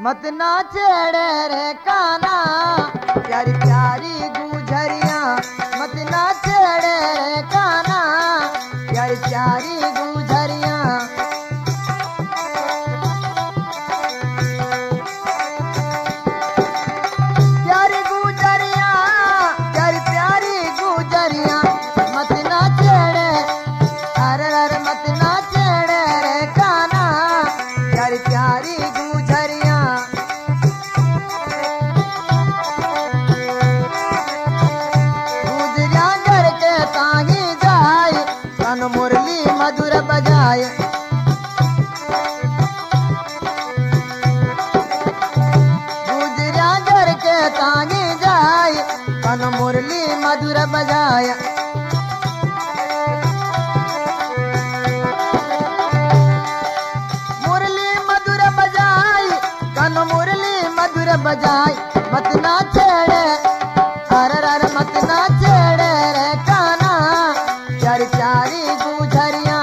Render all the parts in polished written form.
मत ना छेड़े रे काना प्यारी प्यारी गुजरिया मत ना छेड़े रे काना प्यारी प्यारी गुजरिया प्यारी गुजरिया प्यारी प्यारी गुजरिया मत ना छेड़े अरे अरे मत ना छेड़े रे काना प्यारी प्यारी गुजरिया गुजरिया घर के ताही जाए कन मुरली मधुर बजाए गुजरिया घर के ताही जाए कन मुरली मधुर बजाए मुरली मधुर बजाए कन मुरली मधुर बजाए मत ना छेड़े अरे अरे मत ना छेड़े रे काना प्यारी प्यारी गुजरिया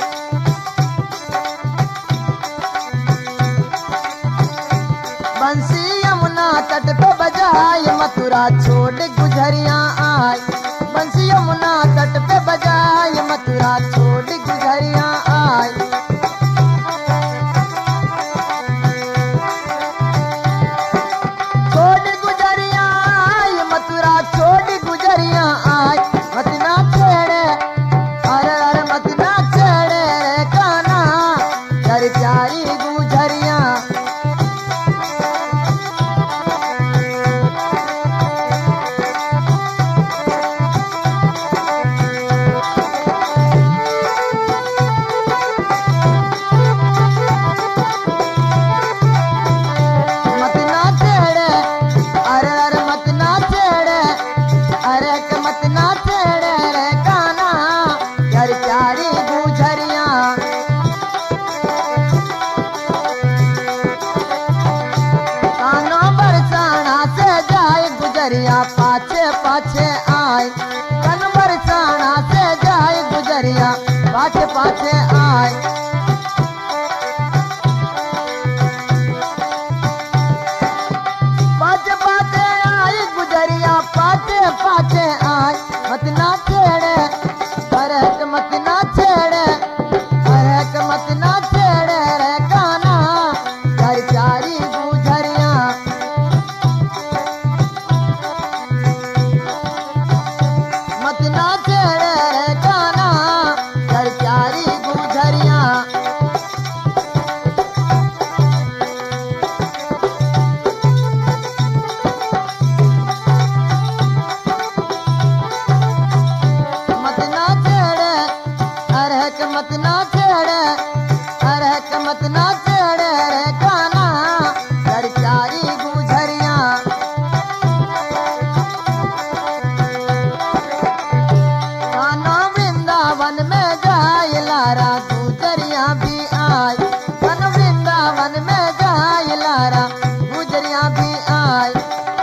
बंसी यमुना तट पे बजाए मथुरा छोड़ गुजरिया आए बंसी यमुना तट पे बजाए मथुरा छोड़ गुजरिया आए छोड़ गुजरिया आए मथुरा छोड़ गुजरिया आए मत ना छेड़े अरे अरे मत ना छेड़े रे काना प्यारी प्यारी गुजरिया मत ना छेड़े अरे अरे मत ना छेड़े अरे के मत ना छेड़े रे काना प्यारी प्यारी गुजरिया काना बरसाना से जाए गुजरिया पाछे पाछे आए कन बरसाना से जाए गुजरिया पाछे पाछे आए पाछे पाछे आए गुजरिया पाछे पाछे आए मत ना छेड़े अरे के मत ना छेड़े अरे के मत ना छेड़े रे काना प्यारी प्यारी गुजरिया मत ना छेड़े रे काना प्यारी प्यारी गुजरिया मत ना छेड़े अरे के मत ना छेड़े अरे के मत ना छेड़े रे काना प्यारी प्यारी गुजरिया काना वृंदावन में जाए लारा गुजरिया भी आए कन वृंदावन में जाए लारा गुजरिया भी आए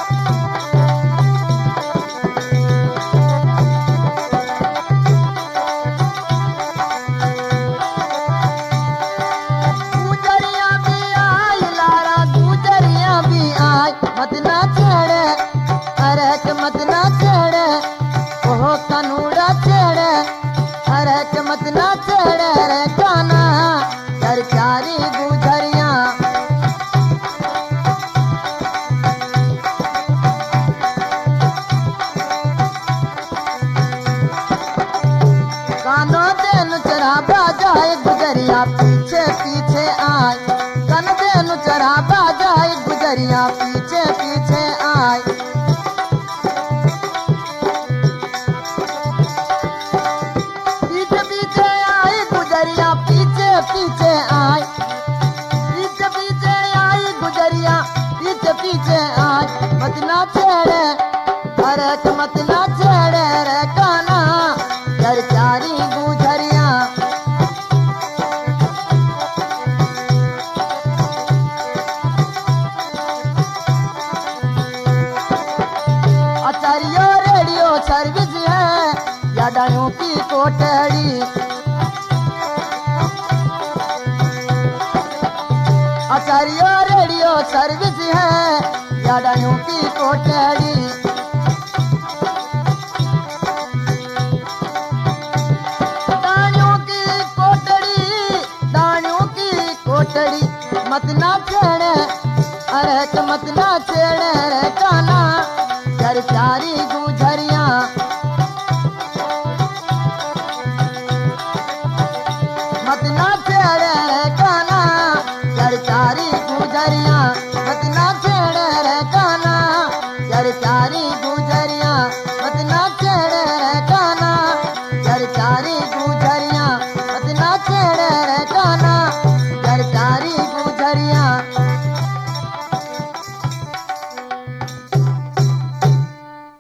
गुजरिया भी आए लारा गुजरिया भी आए मत ना छेड़े अरे के मत ना छेड़े ओहो कनूड़ा छेड़े अरे के मत ना छेड़े रे काना प्यारी प्यारी गुजरिया कानो देन चरा बाजाए गुजरिया पीछे पीछे आए कन देन चरा बाजाए गुजरिया पीछे पीछे आए पीछे पीछे आए गुजरिया पीछे पीछे आए पीछे पीछे आई गुजरिया पीछे पीछे आए मत ना छेड़े अरे के मत ना छेड़े रे काना प्यारी प्यारी गुजरिया आचार्य रेडियो सर्विस है यादायों की कोठड़ी सरसरियो रेडियो सर्विस है या डाणियों की कोठड़ी। दानियों की कोठड़ी मत ना छेड़े, अरे मत ना